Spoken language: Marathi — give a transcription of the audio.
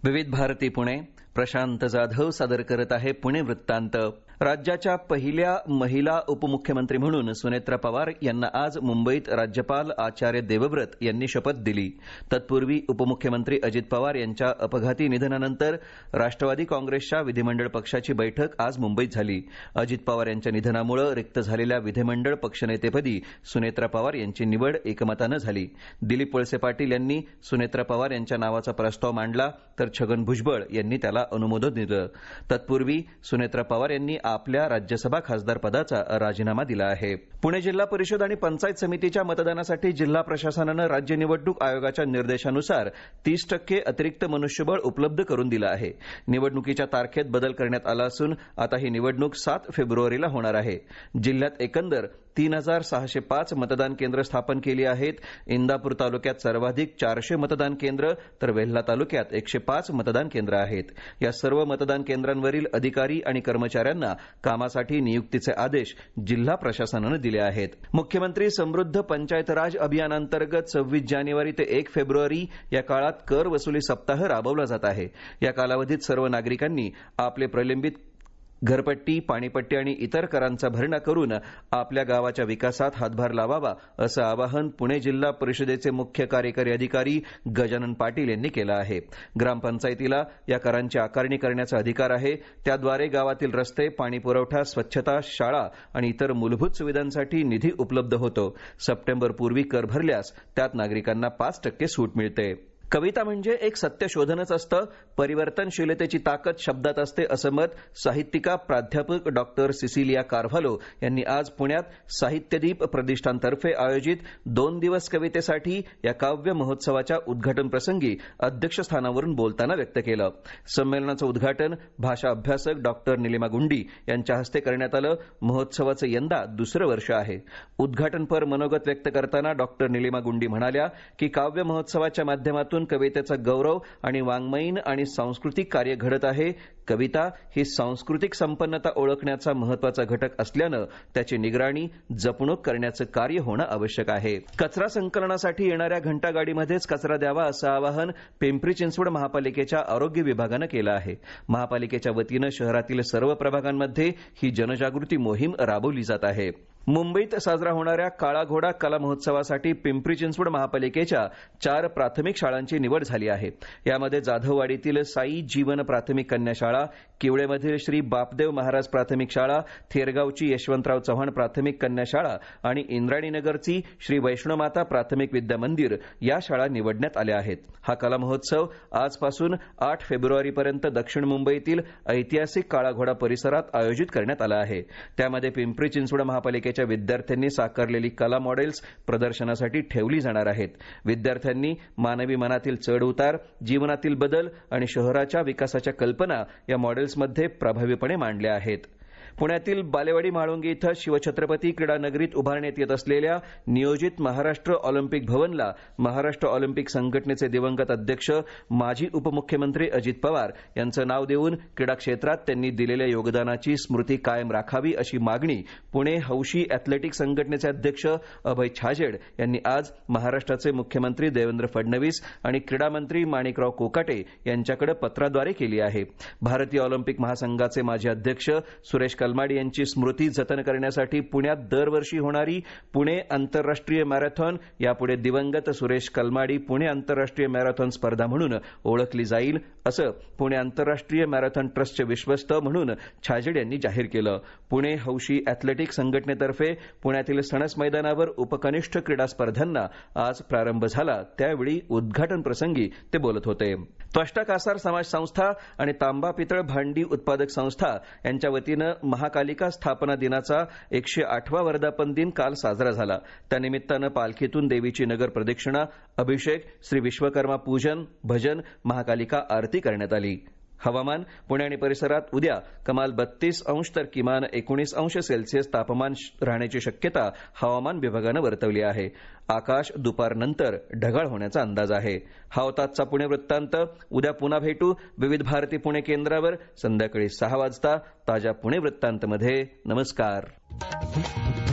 विविध भारती पुणे. प्रशांत जाधव सादर करत आहे पुणे वृत्तांत. राज्याच्या पहिल्या महिला उपमुख्यमंत्री म्हणून सुनेत्रा पवार यांना आज मुंबईत राज्यपाल आचार्य देवव्रत यांनी शपथ दिली. तत्पूर्वी उपमुख्यमंत्री अजित पवार यांच्या अपघाती निधनानंतर राष्ट्रवादी काँग्रेसच्या विधिमंडळ पक्षाची बैठक आज मुंबईत झाली. अजित पवार यांच्या निधनामुळे रिक्त झालेल्या विधिमंडळ पक्षनेतेपदी सुनेत्रा पवार यांची निवड एकमतानं झाली. दिलीप वळसे पाटील यांनी सुनेत्रा पवार यांच्या नावाचा प्रस्ताव मांडला तर छगन भुजबळ यांनी त्याला अनुमोदन दिलं. तत्पूर्वी सुनेत्रा पवार यांनी आपल्या राज्यसभा खासदार पदाचा राजीनामा दिला आहे. पुणे जिल्हा परिषद आणि पंचायत समितीच्या मतदानासाठी जिल्हा प्रशासनानं राज्य निवडणूक आयोगाच्या निर्देशानुसार 30% अतिरिक्त मनुष्यबळ उपलब्ध करून दिलं आहे. निवडणुकीच्या तारखेत बदल करण्यात आला असून आता ही निवडणूक 7 फेब्रुवारीला होणार आहे. जिल्ह्यात एकंदर 3605 मतदान केंद्र स्थापन केली आहेत. इंदापूर तालुक्यात सर्वाधिक 400 मतदान केंद्र तर वेल्हा तालुक्यात 105 मतदान केंद्र आहेत. या सर्व मतदान केंद्रांवरील अधिकारी आणि कर्मचाऱ्यांना कामासाठी नियुक्तीचे आदेश जिल्हा प्रशासनानं दिले आहेत. मुख्यमंत्री समृद्ध पंचायत राज अभियानांतर्गत 26 जानेवारी ते 1 फेब्रुवारी या काळात कर वसुली सप्ताह राबवला जात आहे. या कालावधीत सर्व नागरिकांनी आपले प्रलंबित घरपट्टी, पाणीपट्टी आणि इतर करांचा भरणा करून आपल्या गावाच्या विकासात हातभार लावावा असं आवाहन पुणे जिल्हा परिषदेचे मुख्य कार्यकारी अधिकारी गजानन पाटील यांनी केलं आहे. ग्रामपंचायतीला या करांची आकारणी करण्याचा अधिकार आहे. त्याद्वारे गावातील रस्ते, पाणीपुरवठा, स्वच्छता, शाळा आणि इतर मूलभूत सुविधांसाठी निधी उपलब्ध होतो. सप्टेंबरपूर्वी कर भरल्यास त्यात नागरिकांना 5% सूट मिळते. कविता म्हणजे एक सत्यशोधनच असतं. परिवर्तनशीलतेची ताकद शब्दात असते असं मत साहित्यिका प्राध्यापक डॉक्टर सिसिलिया कार्व्हालो यांनी आज पुण्यात साहित्यदीप प्रतिष्ठानतर्फे आयोजित 2 दिवस कवितेसाठी या काव्य महोत्सवाच्या उद्घाटन प्रसंगी अध्यक्षस्थानावरून बोलताना व्यक्त केलं. संमेलनाचं उद्घाटन भाषा अभ्यासक डॉक्टर निलिमा गुंडी यांच्या हस्ते करण्यात आलं. महोत्सवाचं यंदा 2रं वर्ष आहे. उद्घाटनपर मनोगत व्यक्त करताना डॉक्टर निलिमा गुंडी म्हणाल्या की काव्य महोत्सवाच्या माध्यमातून कवितेचा गौरव आणि वाङ्मयीन आणि सांस्कृतिक कार्य घडत आहे. कविता ही सांस्कृतिक संपन्नता ओळखण्याचा महत्त्वाचा घटक असल्यानं त्याची निगराणी, जपणूक करण्याचं कार्य होणं आवश्यक आहे. कचरा संकलनासाठी येणाऱ्या घंटागाडीमध्येच कचरा द्यावा असं आवाहन पिंपरी चिंचवड महापालिकेच्या आरोग्य विभागानं केलं आहे. महापालिकेच्या वतीनं शहरातील सर्व प्रभागांमध्ये ही जनजागृती मोहीम राबवली जात आहे. मुंबईत साजरा होणाऱ्या काळा घोडा कला महोत्सवासाठी पिंपरी चिंचवड महापालिकेच्या 4 प्राथमिक शाळांची निवड झाली आहे. यामध्ये जाधववाडीतील साई जीवन प्राथमिक कन्या शाळा, किवळेमधील श्री बापदेव महाराज प्राथमिक शाळा, थेरगावची यशवंतराव चव्हाण प्राथमिक कन्या शाळा आणि इंद्राणीनगरची श्री वैष्णोमाता प्राथमिक विद्या मंदिर या शाळा निवडण्यात आल्या आहेत. हा कला महोत्सव आजपासून 8 फेब्रुवारीपर्यंत दक्षिण मुंबईतील ऐतिहासिक काळा घोडा परिसरात आयोजित करण्यात आला आहे. त्यामध्ये पिंपरी चिंचवड महापालिकेच्या विद्यार्थ्यांनी साकारलेली कला मॉडेल्स प्रदर्शनासाठी ठेवली जाणार आहेत. विद्यार्थ्यांनी मानवी मनातील चढ उतार, जीवनातील बदल आणि शहराच्या विकासाच्या कल्पना या मॉडेल्समध्ये प्रभावीपणे मांडल्या आहेत. पुण्यातील बालेवाडी म्हाळुंगे इथं शिवछत्रपती क्रीडा नगरीत उभारण्यात येत असलेल्या नियोजित महाराष्ट्र ऑलिम्पिक भवनला महाराष्ट्र ऑलिम्पिक संघटनेचे दिवंगत अध्यक्ष माजी उपमुख्यमंत्री अजित पवार यांचं नाव देऊन क्रीडा क्षेत्रात त्यांनी दिलेल्या योगदानाची स्मृती कायम राखावी अशी मागणी पुणे हौशी अॅथलेटिक संघटनेचे अध्यक्ष अभय छाजेड यांनी आज महाराष्ट्राचे मुख्यमंत्री देवेंद्र फडणवीस आणि क्रीडा मंत्री माणिकराव कोकाटे यांच्याकडे पत्राद्वारे केली आहे. भारतीय ऑलिम्पिक महासंघाचे माजी अध्यक्ष सुरेश कलमाडी यांची स्मृती जतन करण्यासाठी पुण्यात दरवर्षी होणारी पुणे आंतरराष्ट्रीय मॅरेथॉन यापुढे दिवंगत सुरेश कलमाडी पुणे आंतरराष्ट्रीय मॅरेथॉन स्पर्धा म्हणून ओळखली जाईल असं पुणे आंतरराष्ट्रीय मॅरेथॉन ट्रस्टचे विश्वस्त म्हणून छाजेड यांनी जाहीर केलं. पुणे हौशी अॅथलेटिक संघटनेतर्फे पुण्यातील सणस मैदानावर उपकनिष्ठ क्रीडा स्पर्धांना आज प्रारंभ झाला. त्यावेळी उद्घाटन प्रसंगी ते बोलत होते. त्वष्टा कासार समाज संस्था आणि तांबा पितळ भांडी उत्पादक संस्था यांच्या वतीनं महाकालिका स्थापना दिनाचा 108वा वर्धापन दिन काल साजरा झाला. त्यानिमित्तानं पालखीतून देवीची नगर प्रदक्षिणा, अभिषेक, श्री विश्वकर्मा पूजन, भजन, महाकालिका आरती करण्यात आली. हवामान. पुणे आणि परिसरात उद्या कमाल 32 अंश तर किमान 19 अंश सेल्सिअस तापमान राहण्याची शक्यता हवामान विभागानं वर्तवली आहे. आकाश दुपारनंतर ढगाळ होण्याचा अंदाज आहे. हा होता आजचा पुणे वृत्तांत. उद्या पुन्हा भेटू विविध भारती पुणे केंद्रावर संध्याकाळी 6 वाजता ताज्या पुणे वृत्तांतमध्ये. नमस्कार.